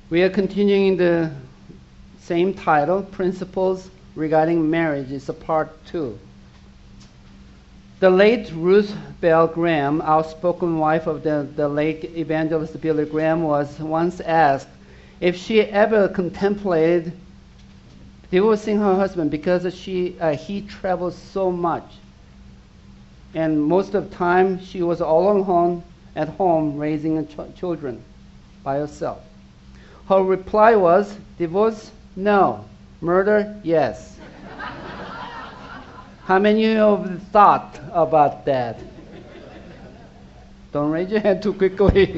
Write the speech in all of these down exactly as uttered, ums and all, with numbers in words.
We are continuing the same title, Principles Regarding Marriage. It's a part two. The late Ruth Bell Graham, outspoken wife of the, the late evangelist Billy Graham, was once asked if she ever contemplated divorcing her husband because she, uh, he traveled so much. And most of the time, she was all alone at home raising ch- children by herself. Her reply was, divorce? No. Murder? Yes. How many of you thought about that? Don't raise your hand too quickly.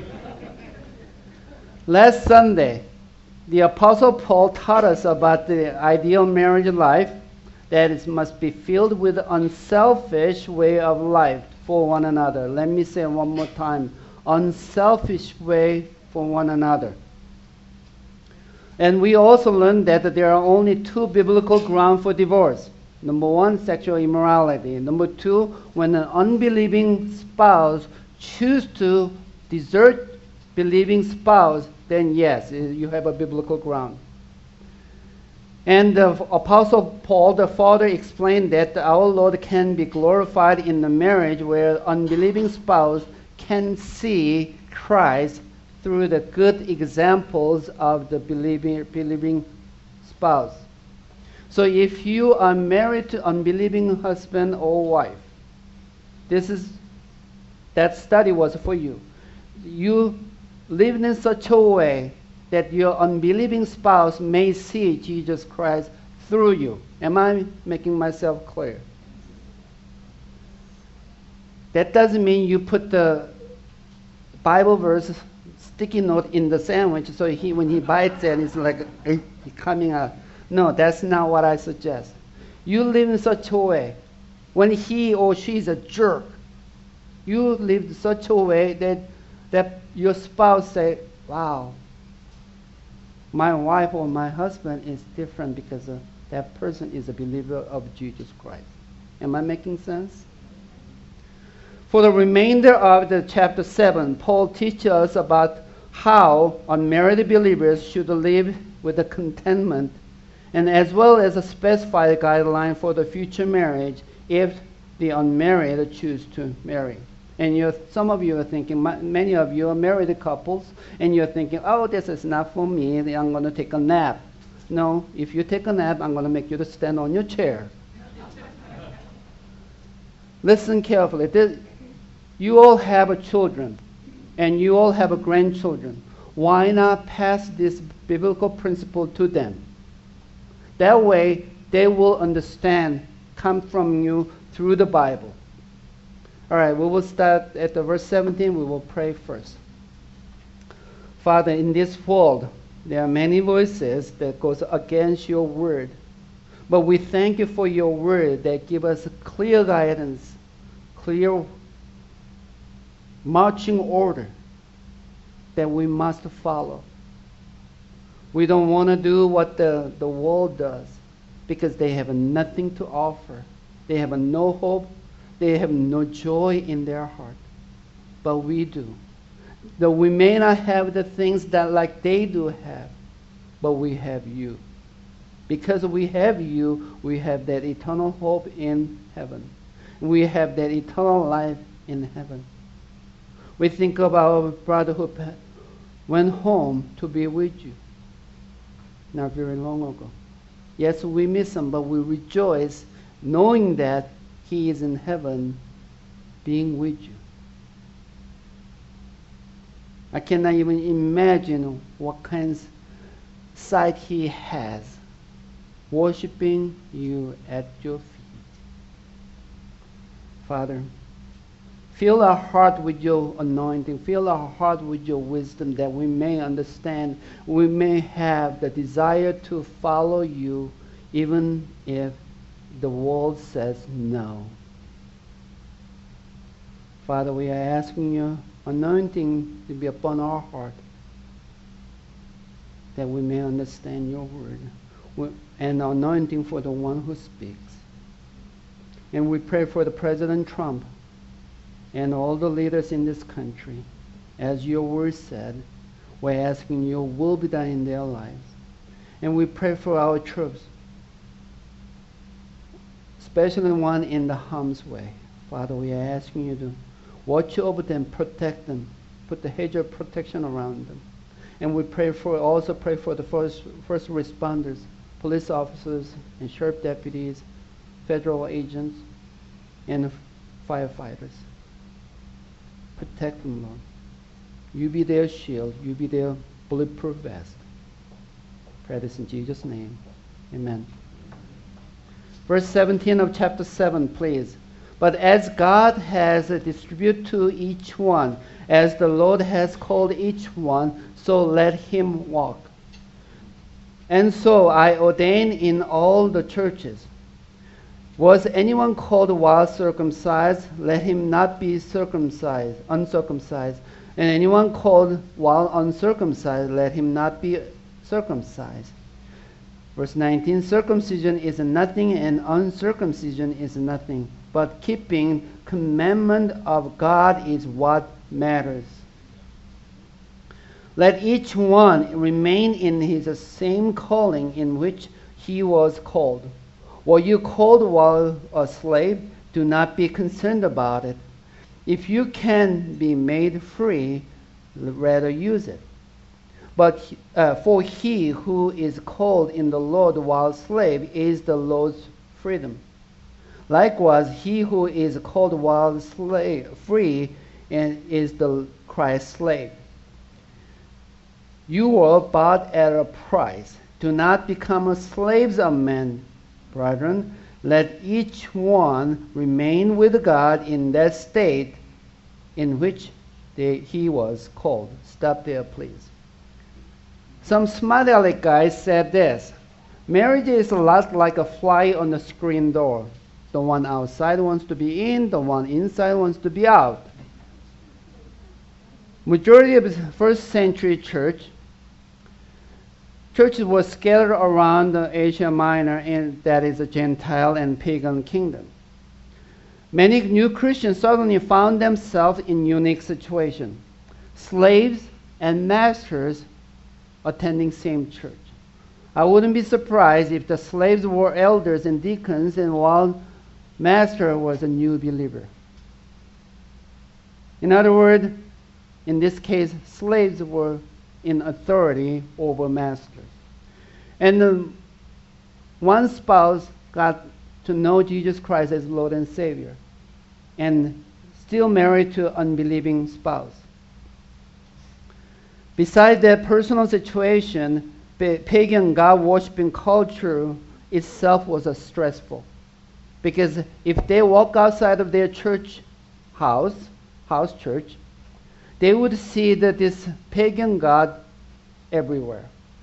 Last Sunday, the Apostle Paul taught us about the ideal marriage life, that it must be filled with unselfish way of life for one another. Let me say it one more time. Unselfish way for one another. And we also learned that there are only two biblical grounds for divorce. Number one, sexual immorality. Number two, when an unbelieving spouse chooses to desert believing spouse, then yes, you have a biblical ground. And the Apostle Paul, the Father, explained that our Lord can be glorified in the marriage where unbelieving spouse can see Christ through the good examples of the believing, believing spouse. So if you are married to unbelieving husband or wife, this is that study was for you. You live in such a way that your unbelieving spouse may see Jesus Christ through you. Am I making myself clear? That doesn't mean you put the Bible verse sticky note in the sandwich so he when he bites it it's like eh, coming out. No, that's not what I suggest. You live in such a way when he or she is a jerk, you live in such a way that that your spouse say, wow, my wife or my husband is different because uh, that person is a believer of Jesus Christ. Am I making sense? For the remainder of the chapter seven, Paul teaches us about how unmarried believers should live with a contentment, and as well as a specified guideline for the future marriage if the unmarried choose to marry. And you're, some of you are thinking, many of you are married couples, and you're thinking, oh, this is not for me, I'm going to take a nap. No, if you take a nap, I'm going to make you to stand on your chair. Listen carefully. This, you all have children, and you all have grandchildren. Why not pass this biblical principle to them? That way, they will understand, come from you through the Bible. All right, we will start at the verse seventeen. We will pray first. Father, in this world, there are many voices that goes against your word. But we thank you for your word that give us clear guidance, clear marching order that we must follow. We don't want to do what the, the world does because they have nothing to offer. They have no hope. They have no joy in their heart. But we do. Though we may not have the things that like they do have, but we have you. Because we have you, we have that eternal hope in heaven. We have that eternal life in heaven. We think of our brother who went home to be with you not very long ago. Yes, we miss him, but we rejoice knowing that he is in heaven being with you. I cannot even imagine what kind of sight he has worshiping you at your feet. Father, fill our heart with your anointing. Fill our heart with your wisdom that we may understand. We may have the desire to follow you even if the world says no. Father, we are asking your anointing to be upon our heart that we may understand your word, and anointing for the one who speaks. And we pray for the President Trump and all the leaders in this country. As your word said, We're asking your will be done in their lives. And we pray for our troops, especially one in the harm's way. Father, we are asking you to watch over them, protect them, put the hedge of protection around them. And we pray for, also pray for the first, first responders, police officers and sheriff deputies, federal agents, and firefighters. Protect them, Lord. You be their shield. You be their bulletproof vest. Pray this in Jesus' name. Amen. Verse seventeen of chapter seven, please. But as God has distributed to each one, as the Lord has called each one, so let him walk. And so I ordain in all the churches. Was anyone called while circumcised? Let him not be circumcised, uncircumcised. And anyone called while uncircumcised, let him not be circumcised. Verse nineteen, circumcision is nothing and uncircumcision is nothing, but keeping commandment of God is what matters. Let each one remain in his same calling in which he was called. Were you called while a slave? Do not be concerned about it. If you can be made free, rather use it. But uh, for he who is called in the Lord while slave is the Lord's freedom. Likewise, he who is called while slave, free and is the Christ's slave. You were bought at a price. Do not become slaves of men, brethren. Let each one remain with God in that state in which they, he was called. Stop there, please. Some smart aleck guys said this: marriage is a lot like a fly on the screen door. The one outside wants to be in, the one inside wants to be out. Majority of the first century church, churches were scattered around Asia Minor, and that is a Gentile and pagan kingdom. Many new Christians suddenly found themselves in unique situation. Slaves and masters attending same church. I wouldn't be surprised if the slaves were elders and deacons, and while master was a new believer. In other words, in this case, slaves were in authority over masters. And um, one spouse got to know Jesus Christ as Lord and Savior, and still married to an unbelieving spouse. Besides that personal situation, pagan God-worshipping culture itself was a stressful. Because if they walk outside of their church house, house church, they would see that this pagan god everywhere.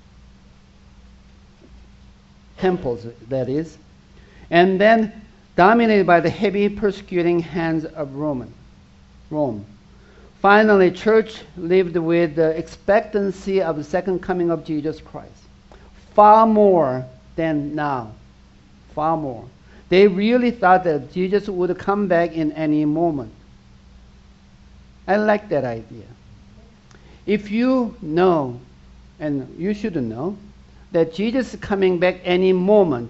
Temples, that is. And then dominated by the heavy persecuting hands of Roman, Rome. Finally, church lived with the expectancy of the second coming of Jesus Christ. Far more than now. Far more. They really thought that Jesus would come back in any moment. I like that idea. If you know, and you should know, that Jesus is coming back any moment,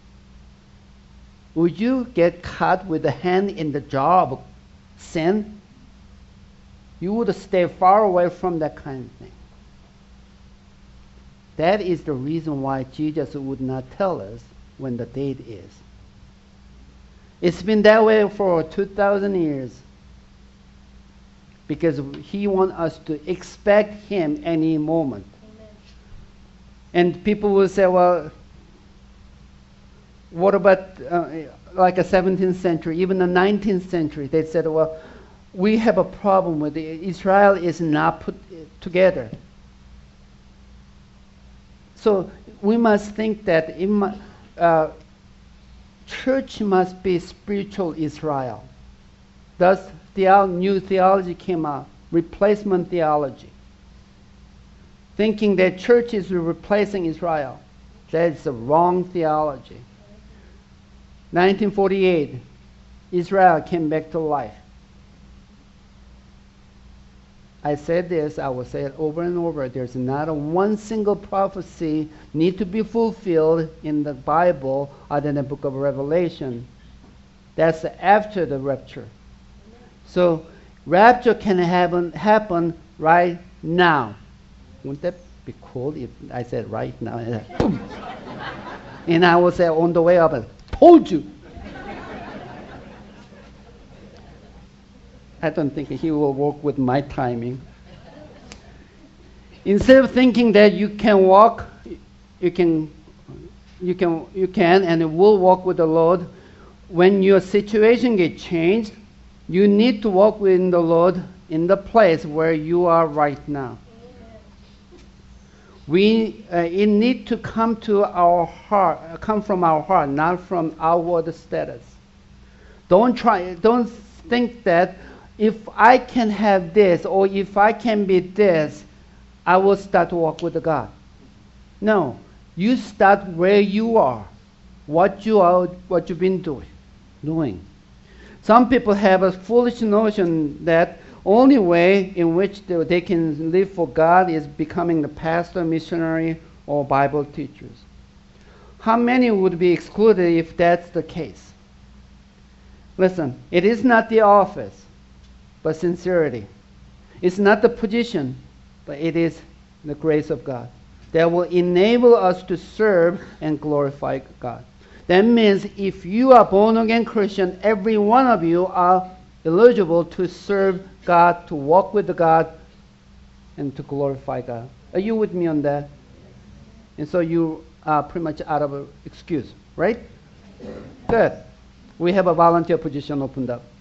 would you get caught with the hand in the jar of sin? You would stay far away from that kind of thing. That is the reason why Jesus would not tell us when the date is. It's been that way for two thousand years. Because he wants us to expect him any moment. Amen. And people will say, well, what about uh, like a seventeenth century, even the nineteenth century? They said, well, we have a problem with it. Israel is not put together. So we must think that it mu- uh, church must be spiritual Israel. Thus, theo- new theology came out, replacement theology. Thinking that church is replacing Israel. That is the wrong theology. nineteen forty-eight, Israel came back to life. I said this, I will say it over and over. There's not a one single prophecy need to be fulfilled in the Bible other than the book of Revelation. That's after the rapture. So rapture can happen, happen right now. Wouldn't that be cool if I said right now? And I will say on the way up, I told you. I don't think he will work with my timing. Instead of thinking that you can walk, you can, you can, you can, and will walk with the Lord. When your situation gets changed, you need to walk with the Lord in the place where you are right now. We uh, it need to come to our heart, uh, come from our heart, not from outward status. Don't try. Don't think that if I can have this or if I can be this, I will start to walk with God. No, you start where you are, what you are, what you've been doing, doing. Some people have a foolish notion that only way in which they can live for God is becoming the pastor, missionary, or Bible teachers. How many would be excluded if that's the case? Listen, it is not the office, but sincerity. It's not the position, but it is the grace of God that will enable us to serve and glorify God. That means if you are born-again Christian, every one of you are eligible to serve God, to walk with God, and to glorify God. Are you with me on that? And so you are pretty much out of an excuse, right? Good. We have a volunteer position opened up.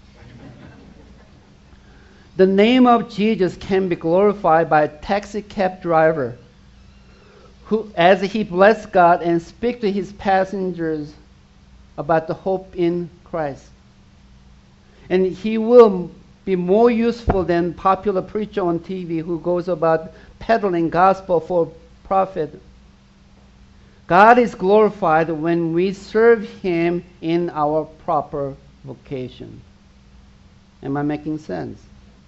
The name of Jesus can be glorified by a taxi cab driver who, as he bless God and speak to his passengers about the hope in Christ. And he will be more useful than popular preacher on T V who goes about peddling gospel for profit. God is glorified when we serve him in our proper vocation. Am I making sense?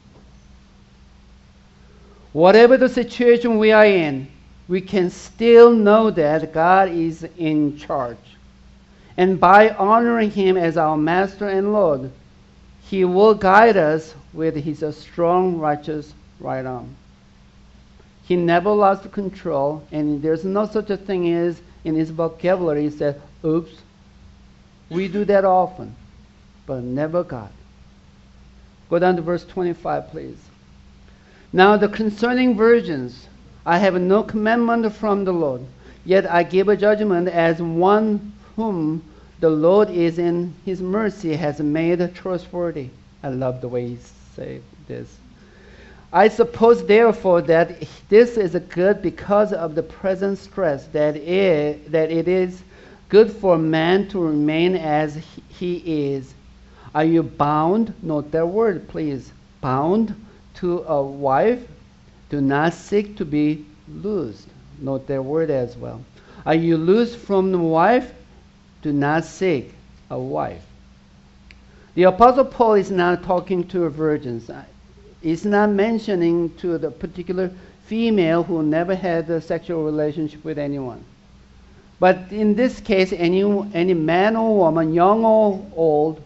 Whatever the situation we are in, we can still know that God is in charge. And by honoring him as our master and Lord, he will guide us with his strong, righteous right arm. He never lost control, and there's no such a thing as in his vocabulary he said, oops. We do that often, but never God. Go down to verse twenty-five, please. Now the concerning virgins, I have no commandment from the Lord, yet I give a judgment as one whom the Lord is in his mercy has made trustworthy. I love the way he said this. I suppose therefore that this is good because of the present stress, that it, that it is good for man to remain as he is. Are you bound? Note that word, please. Bound to a wife, do not seek to be loosed. Note that word as well. Are you loosed from the wife? Do not seek a wife. The Apostle Paul is not talking to virgins. He's not mentioning to the particular female who never had a sexual relationship with anyone. But in this case, any, any man or woman, young or old,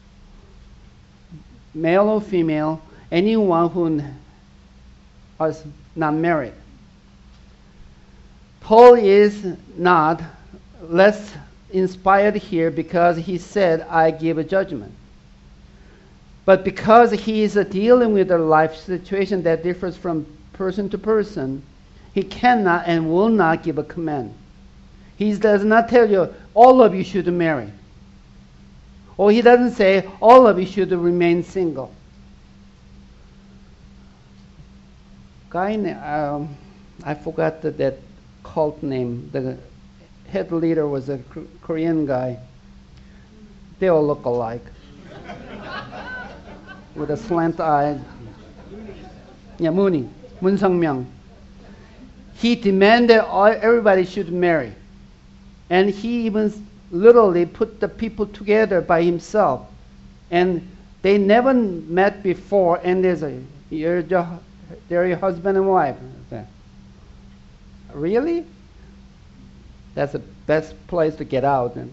male or female, anyone who is not married. Paul is not less inspired here because he said, I give a judgment. But because he is dealing with a life situation that differs from person to person, he cannot and will not give a command. He does not tell you, all of you should marry. Or he doesn't say, all of you should remain single. Guy, um, I forgot the, that cult name. The head leader was a Korean guy. They all look alike. With a slant eye. Yeah, Mooney. Moon Sung-myung. He demanded all, everybody should marry. And he even literally put the people together by himself. And they never met before. And there's a, they're your husband and wife. Really? That's the best place to get out. And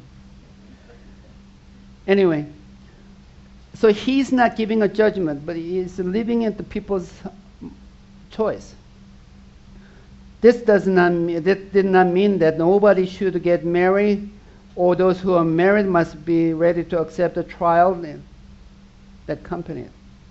anyway, so he's not giving a judgment, but he's leaving it to people's choice. This does not mean, that did not mean that nobody should get married, or those who are married must be ready to accept the trial that accompanies it.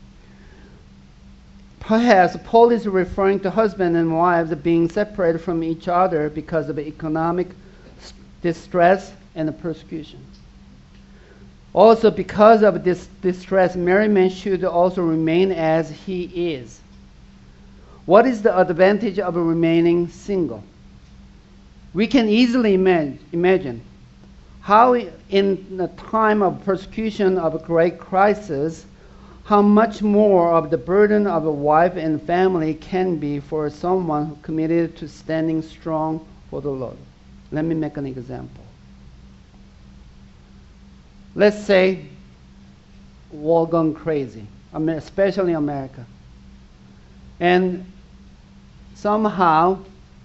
Perhaps Paul is referring to husbands and wives being separated from each other because of economic distress and persecution. Also, because of this distress, married men should also remain as he is. What is the advantage of remaining single? We can easily imagine how in the time of persecution of a great crisis, how much more of the burden of a wife and family can be for someone committed to standing strong for the Lord. Let me make an example. Let's say war gone crazy, especially America. And somehow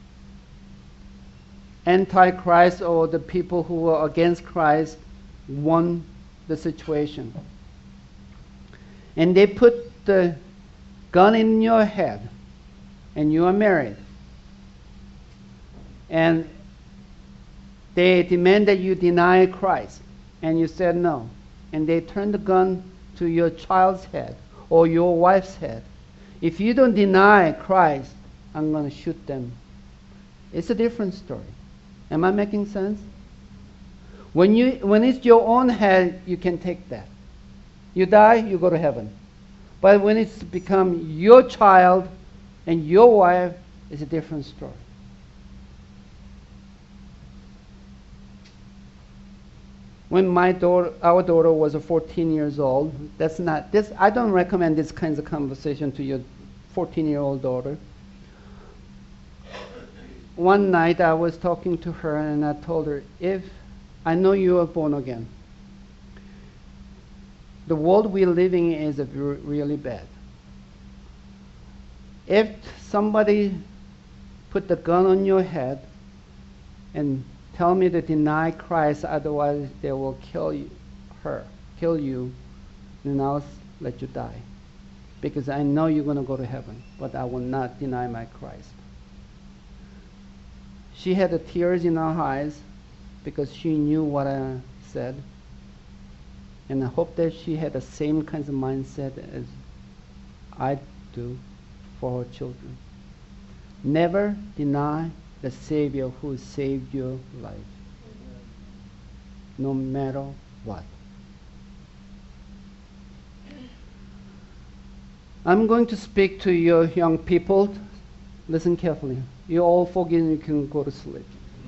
Antichrist or the people who are against Christ won the situation. And they put the gun in your head and you are married. And they demand that you deny Christ. And you said no. And they turn the gun to your child's head or your wife's head. If you don't deny Christ, I'm going to shoot them. It's a different story. Am I making sense? When you when it's your own head, you can take that. You die, you go to heaven. But when it's become your child and your wife, it's a different story. When my daughter, our daughter was fourteen years old, that's not this. I don't recommend this kinds of conversation to your fourteen-year-old daughter. One night I was talking to her and I told her, if I know you are born again, the world we're living in is really bad. If somebody put the gun on your head and tell me to deny Christ, otherwise they will kill you, her, kill you, then I'll let you die. Because I know you're going to go to heaven, but I will not deny my Christ. She had the tears in her eyes because she knew what I said. And I hope that she had the same kinds of mindset as I do for her children. Never deny the Savior who saved your life, no matter what. I'm going to speak to your young people. Listen carefully. You're all forgiven, you can go to sleep.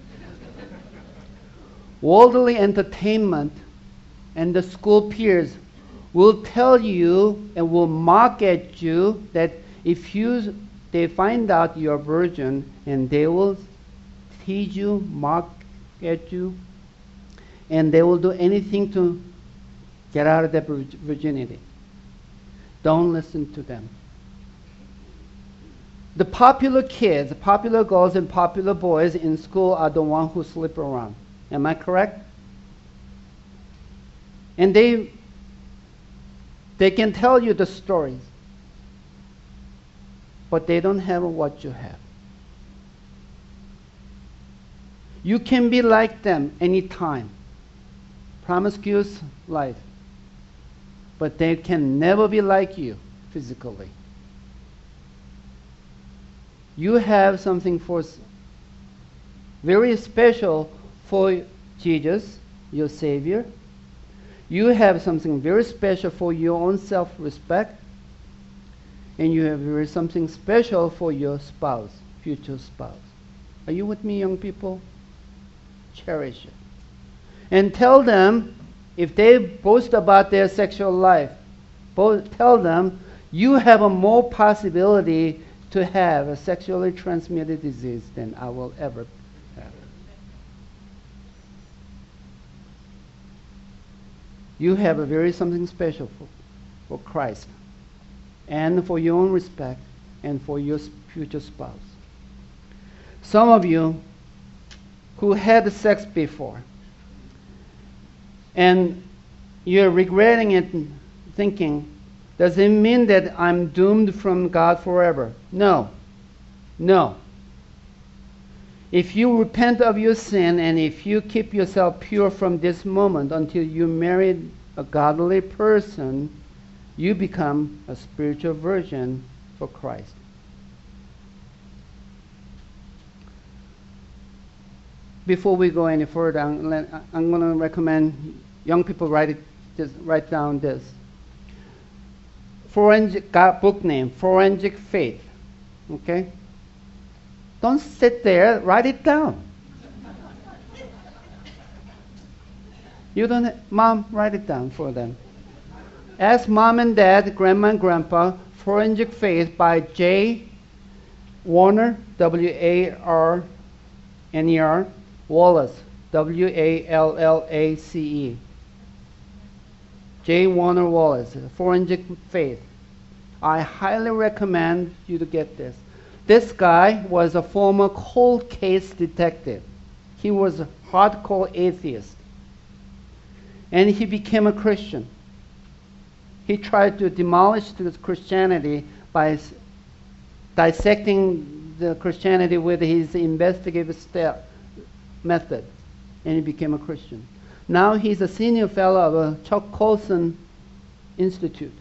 Worldly entertainment and the school peers will tell you and will mock at you that if you they find out you're a virgin, and they will tease you, mock at you, and they will do anything to get out of that virginity. Don't listen to them. The popular kids, the popular girls and popular boys in school are the ones who slip around. Am I correct? And they they can tell you the stories, but they don't have what you have. You can be like them anytime. Promiscuous life. But they can never be like you physically. You have something for very special for Jesus, your Savior. You have something very special for your own self-respect. And you have very something special for your spouse, future spouse. Are you with me, young people? Cherish it. And tell them, if they boast about their sexual life, tell them you have a more possibility to have a sexually transmitted disease than I will ever have. You have a very something special for, for Christ and for your own respect and for your future spouse. Some of you who had sex before, and you're regretting it, thinking, does it mean that I'm doomed from God forever? No. No. If you repent of your sin and if you keep yourself pure from this moment until you marry a godly person, you become a spiritual virgin for Christ. Before we go any further, I'm, I'm going to recommend young people write it, just write down this. Forensic book name, Forensic Faith. Okay? Don't sit there, write it down. You don't have, Mom, write it down for them. Ask Mom and Dad, Grandma and Grandpa, Forensic Faith by J. Warner, W A R N E R, Wallace, W A L L A C E. J. Warner Wallace, Forensic Faith. I highly recommend you to get this. This guy was a former cold case detective. He was a hardcore atheist. And he became a Christian. He tried to demolish the Christianity by dissecting the Christianity with his investigative step method. And he became a Christian. Now he's a senior fellow of the Chuck Colson Institute.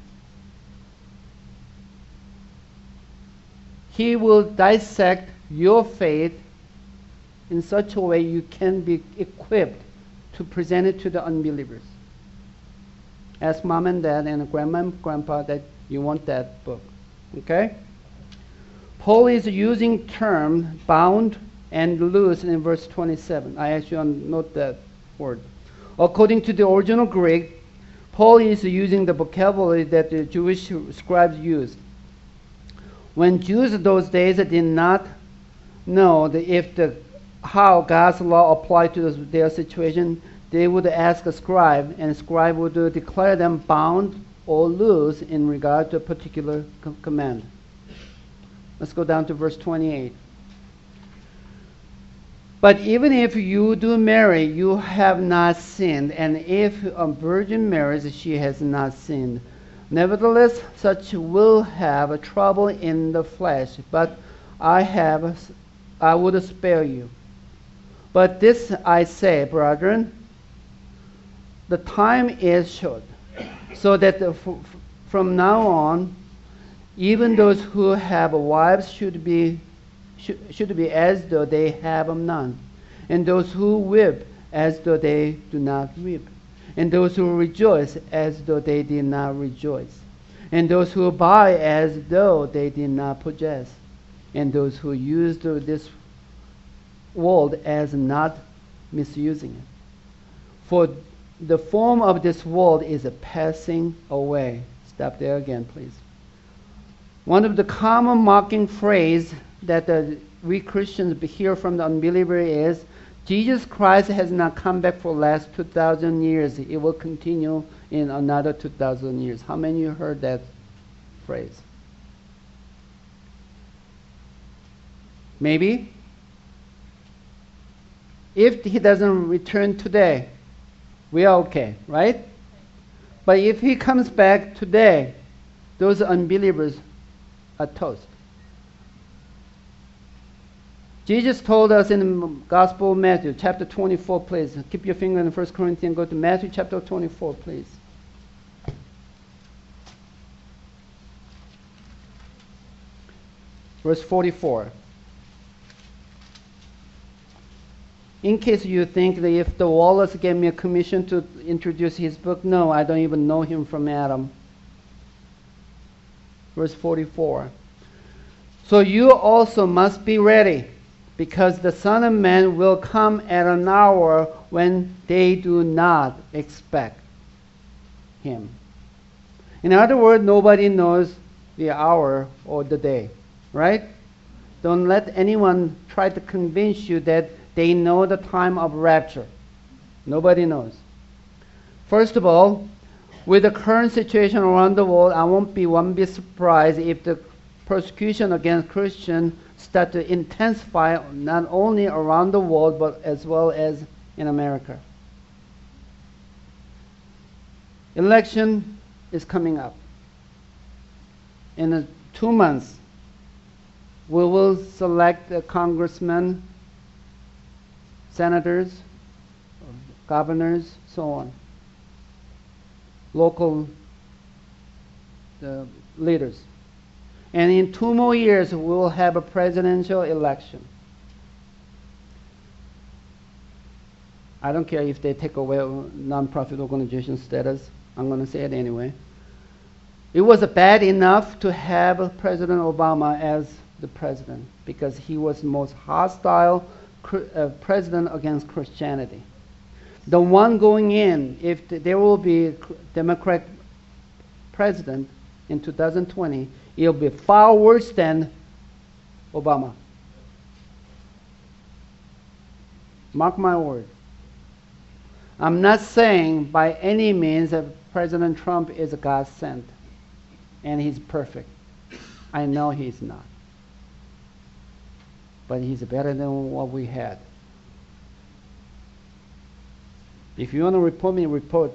He will dissect your faith in such a way you can be equipped to present it to the unbelievers. Ask Mom and Dad and Grandma and Grandpa that you want that book. Okay? Paul is using term bound and loose in verse twenty-seven. I actually note that word. According to the original Greek, Paul is using the vocabulary that the Jewish scribes used. When Jews in those days did not know the, if the how God's law applied to their situation, they would ask a scribe, and a scribe would declare them bound or loose in regard to a particular co- command. Let's go down to verse twenty-eight. But even if you do marry, you have not sinned, and if a virgin marries, she has not sinned. Nevertheless, such will have a trouble in the flesh, but I have, I would spare you. But this I say, brethren, the time is short, so that the, f- from now on, even those who have wives should be should, should be as though they have none, and those who weep as though they do not weep, and those who rejoice as though they did not rejoice, and those who buy as though they did not possess, and those who use this world as not misusing it. For the form of this world is a passing away. Stop there again, please. One of the common mocking phrases that the, we Christians hear from the unbeliever is, Jesus Christ has not come back for the last two thousand years. It will continue in another two thousand years. How many of you heard that phrase? Maybe. If he doesn't return today, we are okay, right? But if he comes back today, those unbelievers are toast. Jesus told us in the Gospel of Matthew, chapter twenty-four, please. Keep your finger in First Corinthians. Go to Matthew chapter twenty-four, please. Verse forty-four. In case you think that if the Wallace gave me a commission to introduce his book, no, I don't even know him from Adam. Verse forty-four. So you also must be ready, because the Son of Man will come at an hour when they do not expect him. In other words, nobody knows the hour or the day, right? Don't let anyone try to convince you that they know the time of rapture. Nobody knows. First of all, with the current situation around the world, I won't be one bit surprised if the persecution against Christians start to intensify not only around the world but as well as in America. Election is coming up. In uh, two months, we will select the congressmen, senators, governors, so on, local uh, leaders. And in two more years, we will have a presidential election. I don't care if they take away non-profit organization status. I'm going to say it anyway. It was bad enough to have President Obama as the president because he was the most hostile uh, president against Christianity. The one going in, if th there will be a Democrat president in two thousand twenty, it'll be far worse than Obama. Mark my word. I'm not saying by any means that President Trump is a God sent and he's perfect. I know he's not. But he's better than what we had. If you want to report me, report.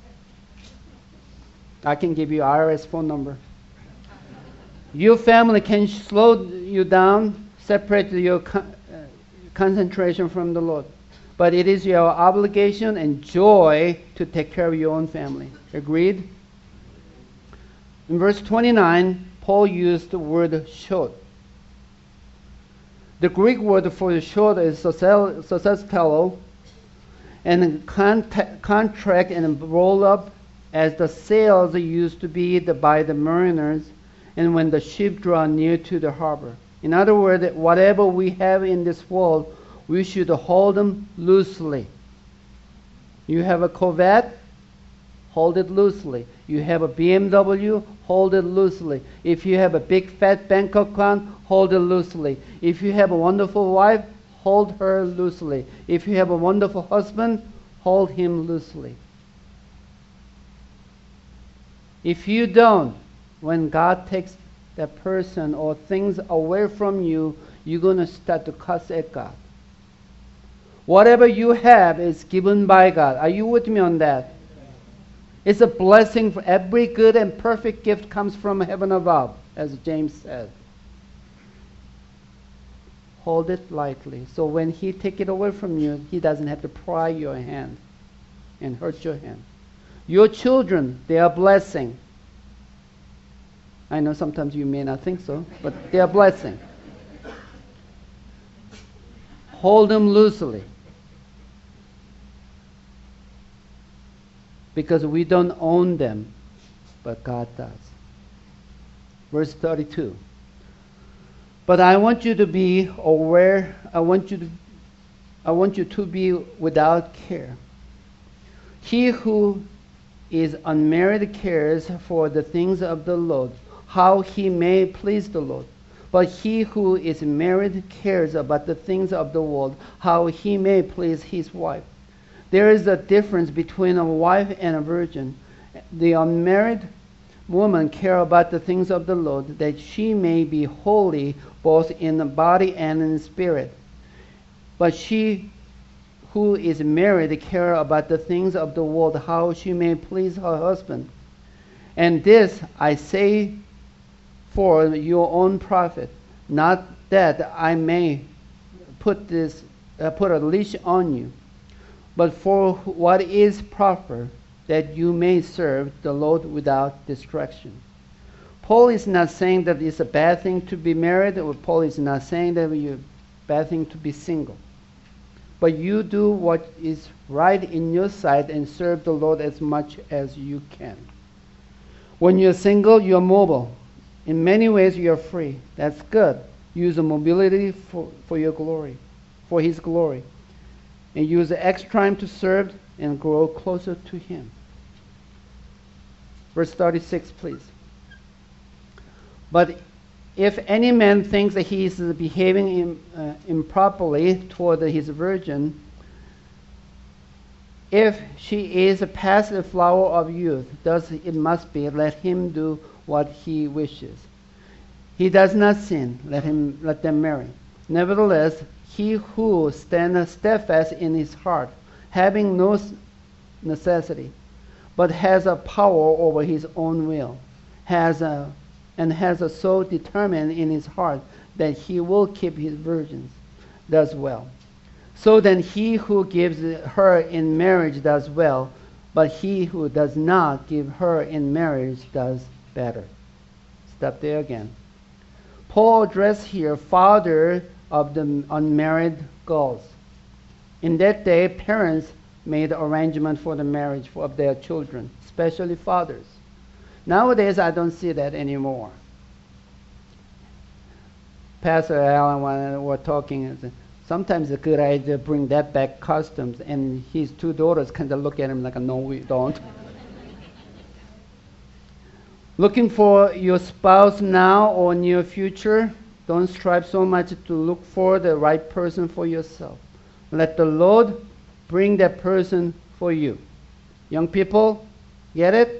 I can give you I R S phone number. Your family can slow you down, separate your con uh, concentration from the Lord. But it is your obligation and joy to take care of your own family. Agreed? In verse twenty-nine, Paul used the word short. The Greek word for short is sosestelo, and contract and roll up as the sails used to be the, by the mariners and when the ship draw near to the harbor. In other words, whatever we have in this world, we should hold them loosely. You have a Corvette, hold it loosely. You have a B M W, hold it loosely. If you have a big fat bank account, hold it loosely. If you have a wonderful wife, hold her loosely. If you have a wonderful husband, hold him loosely. If you don't, when God takes that person or things away from you, you're going to start to cuss at God. Whatever you have is given by God. Are you with me on that? It's a blessing. For every good and perfect gift comes from heaven above, as James said. Hold it lightly. So when he takes it away from you, he doesn't have to pry your hand and hurt your hand. Your children, they are blessing. I know sometimes you may not think so, but they are blessing. Hold them loosely. Because we don't own them, but God does. Verse thirty-two. But I want you to be aware, I want you to, I want you to be without care. He who is unmarried cares for the things of the Lord, how he may please the Lord. But he who is married cares about the things of the world, how he may please his wife. There is a difference between a wife and a virgin. The unmarried woman cares about the things of the Lord, that she may be holy both in the body and in the spirit. But she who is married cares about the things of the world, how she may please her husband. And this I say for your own profit, not that I may put this uh, put a leash on you, but for what is proper, that you may serve the Lord without distraction. Paul is not saying that it's a bad thing to be married, or Paul is not saying that it's a bad thing to be single. But you do what is right in your sight and serve the Lord as much as you can. When you're single, you're mobile. In many ways, you're free. That's good. Use the mobility for, for your glory, for His glory. And use the extra time to serve and grow closer to Him. Verse thirty-six, please. But if any man thinks that he is behaving in, uh, improperly toward his virgin, if she is past the flower of youth, thus it must be, let him do what he wishes. he does not sin, let him let them marry. Nevertheless, he who stands steadfast in his heart, having no necessity, but has a power over his own will, has a and has a soul determined in his heart that he will keep his virgins, does well. So then he who gives her in marriage does well, but he who does not give her in marriage does better. Stop there again. Paul addressed here father of the unmarried girls. In that day, parents made arrangement for the marriage of their children, especially fathers. Nowadays, I don't see that anymore. Pastor Alan, when we were talking, sometimes it's a good idea to bring that back customs, and his two daughters kind of look at him like, no, we don't. Looking for your spouse now or near future, don't strive so much to look for the right person for yourself. Let the Lord bring that person for you. Young people, get it?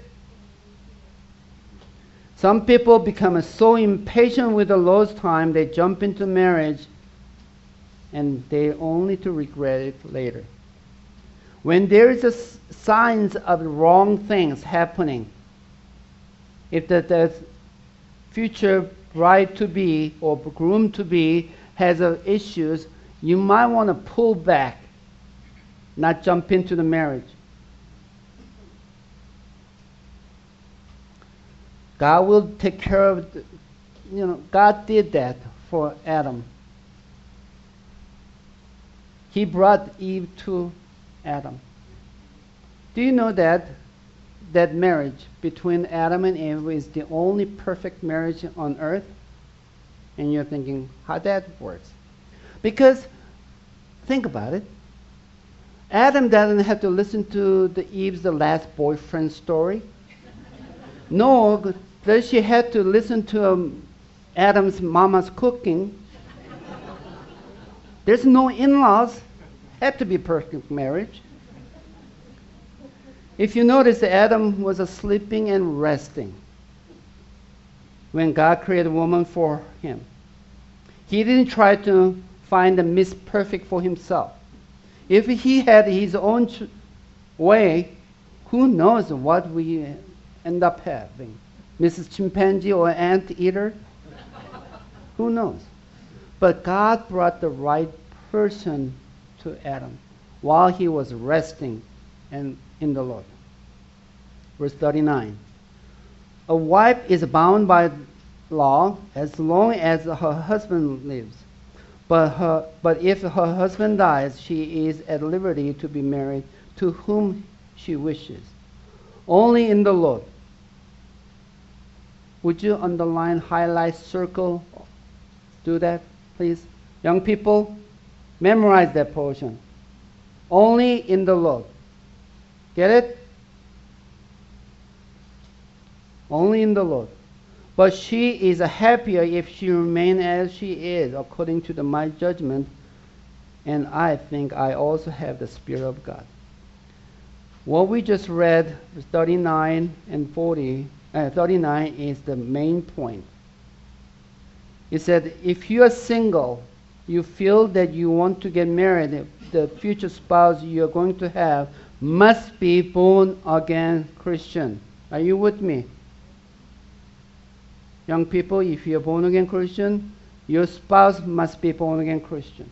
Some people become so impatient with the Lord's time, they jump into marriage and they only to regret it later. When there is a s- signs of wrong things happening, if the, the future bride-to-be or groom-to-be has uh, issues, you might want to pull back, not jump into the marriage. God will take care of, the, you know, God did that for Adam. He brought Eve to Adam. Do you know that that marriage between Adam and Eve is the only perfect marriage on earth? And you're thinking, how that works? Because, think about it. Adam doesn't have to listen to the Eve's the last boyfriend story. No, does she have to listen to um, Adam's mama's cooking? There's no in-laws. Had to be perfect marriage. If you notice, Adam was a sleeping and resting when God created a woman for him. He didn't try to find the Miss Perfect for himself. If he had his own ch- way, who knows what we end up having? Missus Chimpanzee or Anteater? Who knows? But God brought the right person to Adam while he was resting and in the Lord. Verse thirty-nine. A wife is bound by law as long as her husband lives. But her, but if her husband dies, she is at liberty to be married to whom she wishes. Only in the Lord. Would you underline, highlight, circle? Do that, please. Young people, memorize that portion. Only in the Lord. Get it? Only in the Lord. But she is happier if she remains as she is, according to the, my judgment. And I think I also have the Spirit of God. What we just read, thirty-nine and forty, uh, thirty-nine is the main point. It said, if you are single, you feel that you want to get married, the future spouse you're going to have must be born again Christian. Are you with me? Young people, if you're born again Christian, your spouse must be born again Christian.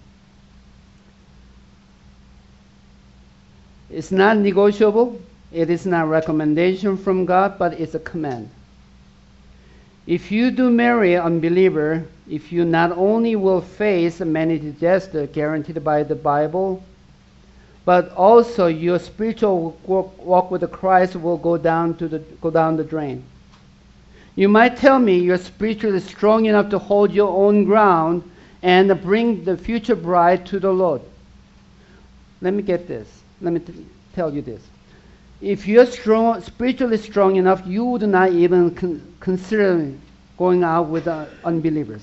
It's not negotiable. It is not a recommendation from God, but it's a command. If you do marry an unbeliever, if you not only will face many disasters guaranteed by the Bible, but also your spiritual walk, walk with Christ will go down to the go down the drain. You might tell me you're spiritually strong enough to hold your own ground and bring the future bride to the Lord. Let me get this. Let me t- tell you this. If you're strong, spiritually strong enough, you would not even con- consider going out with uh, unbelievers.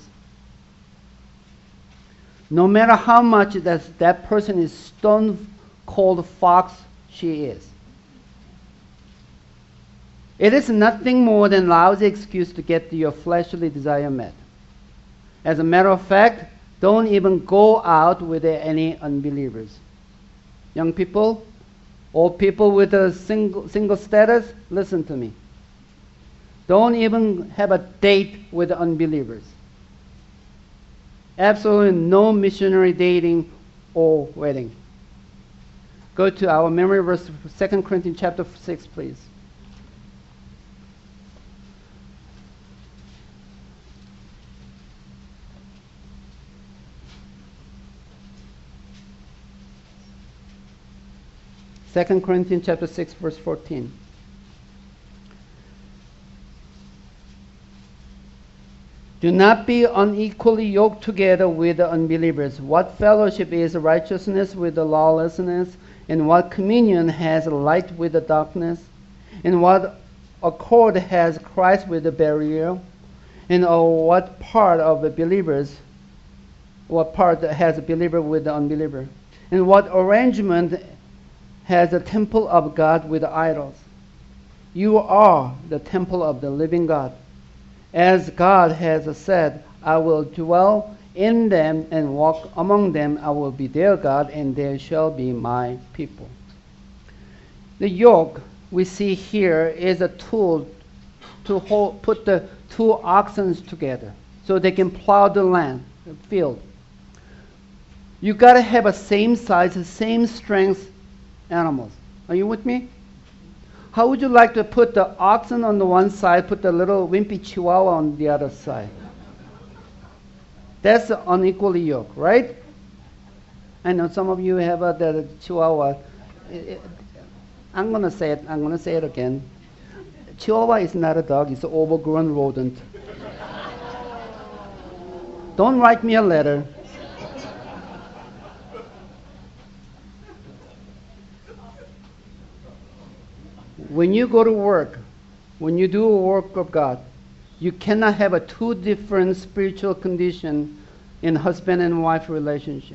No matter how much that, that person is stone-cold fox she is. It is nothing more than lousy excuse to get your fleshly desire met. As a matter of fact, don't even go out with any unbelievers. Young people, old people with a single, single status, listen to me. Don't even have a date with unbelievers. Absolutely no missionary dating or wedding. Go to our memory verse, Second Corinthians chapter six, please. Second Corinthians chapter six, verse fourteen. Do not be unequally yoked together with the unbelievers. What fellowship is righteousness with the lawlessness? And what communion has light with the darkness? And what accord has Christ with the Belial? And oh, what part of the believers, what part has a believer with the unbeliever? And what arrangement has the temple of God with the idols? You are the temple of the living God. As God has said, I will dwell in them and walk among them. I will be their God, and they shall be my people. The yoke we see here is a tool to hold, put the two oxen together so they can plow the land, the field. You got to have a same size, same strength animals. Are you with me? How would you like to put the oxen on the one side, put the little wimpy chihuahua on the other side? That's unequally yoked, right? I know some of you have a, the chihuahua. It, it, I'm going to say it. I'm going to say it again. Chihuahua is not a dog. It's an overgrown rodent. Don't write me a letter. When you go to work, when you do a work of God, you cannot have a two different spiritual condition in husband and wife relationship.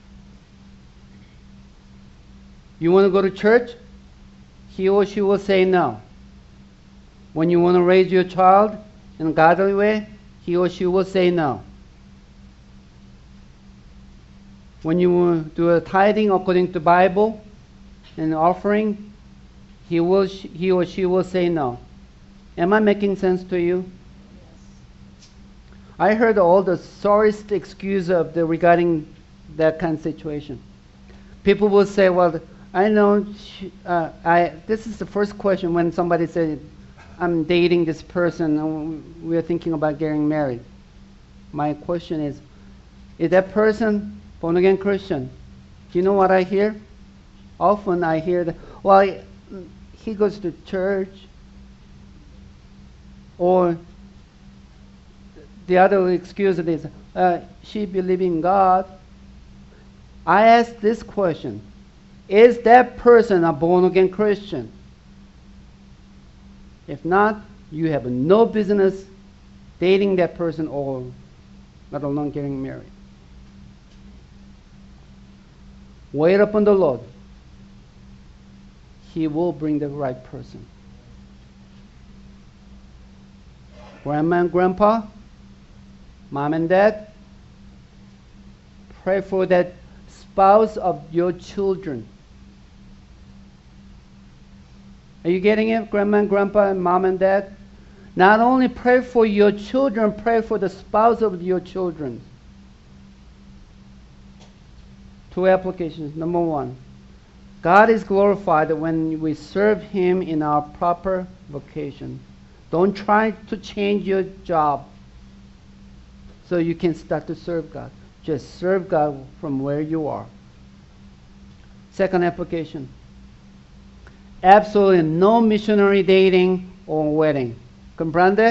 You want to go to church? He or she will say no. When you want to raise your child in a godly way, he or she will say no. When you want to do a tithing according to the Bible and offering, he will, he or she will say no. Am I making sense to you? I heard all the sorriest excuse of the regarding that kind of situation. People will say, "Well, I know." Uh, I this is the first question when somebody says, "I'm dating this person and we're thinking about getting married." My question is, is that person born again Christian? Do you know what I hear? Often I hear that, well, he goes to church, or the other excuse is, uh, she believes in God. I ask this question, is that person a born-again Christian? If not, you have no business dating that person or let alone getting married. Wait upon the Lord. He will bring the right person. Grandma and grandpa, mom and dad, pray for that spouse of your children. Are you getting it, grandma and grandpa and mom and dad? Not only pray for your children, pray for the spouse of your children. Two applications. Number one, God is glorified when we serve Him in our proper vocation. Don't try to change your job so you can start to serve God. Just serve God from where you are. Second application. Absolutely no missionary dating or wedding. Comprende?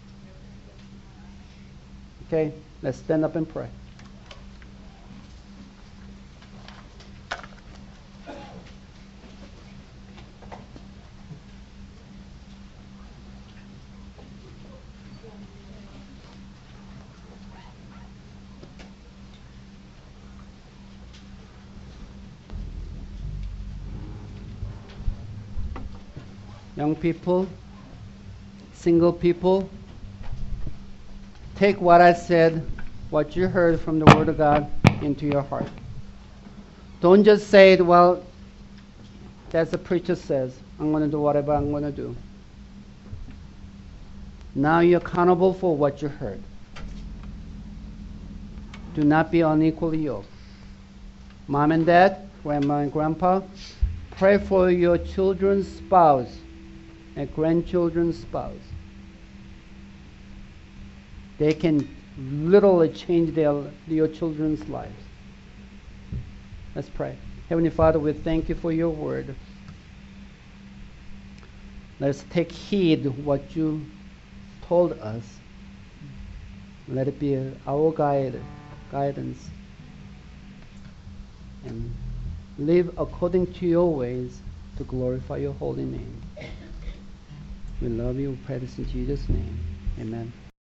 Okay, let's stand up and pray. Young people, single people, take what I said what you heard from the Word of God into your heart. Don't just say, well, that's the preacher says. I'm going to do whatever I'm going to do. Now you're accountable for what you heard. Do not be unequally yoked. Mom and dad, grandma and grandpa, pray for your children's spouse and grandchildren's spouse. They can literally change their, your children's lives. Let's pray. Heavenly Father, we thank you for your word. Let's take heed what you told us. Let it be our guide, guidance. And live according to your ways to glorify your holy name. We love you. We pray this in Jesus' name. Amen.